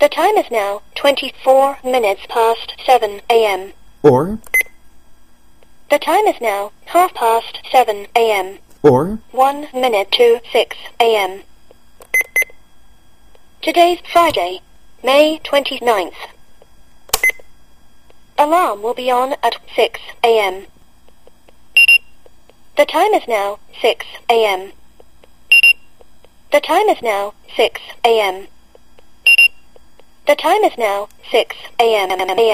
The time is now 24 minutes past 7 a.m. Or, The time is now 7:30 a.m. or, 1 minute to 6 a.m. Today's Friday, May 29th. Alarm will be on at 6 a.m. The time is now 6 a.m. The time is now 6 a.m. The time is now 6 a.m.